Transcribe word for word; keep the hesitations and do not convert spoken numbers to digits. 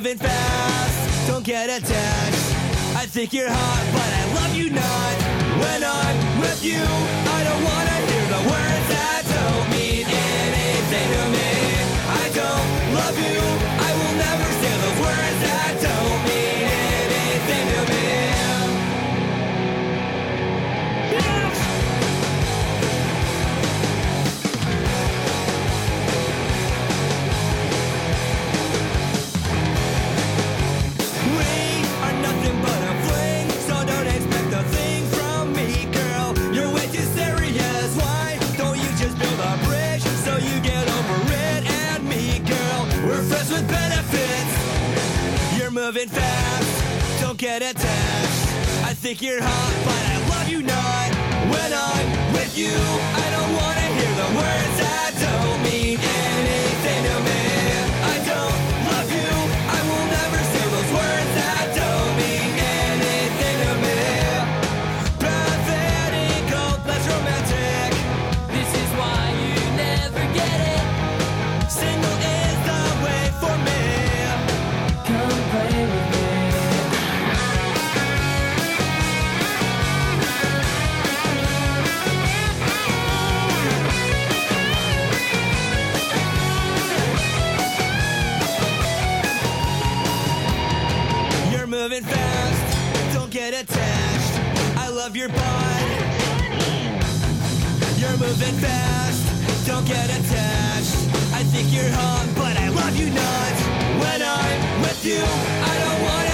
moving fast, don't get attached. I think you're hot, but I love you not. When I'm with you, I don't wanna hear the words that don't mean anything to me. I don't love you, I will never say those words that don't mean anything to me. Moving fast, don't get attached. I think you're hot, but I love you not. When I'm with you, I don't wanna hear the words that don't mean anything to me. I don't love you, I will never say those words that don't mean anything to me. Pathetic, hopeless, romantic. This is why you never get it. Single is the way for me. Come play with me. You're moving fast, don't get attached. I love your body. You're moving fast, don't get attached. I think you're hot, but I love you not. When I'm with you, I don't want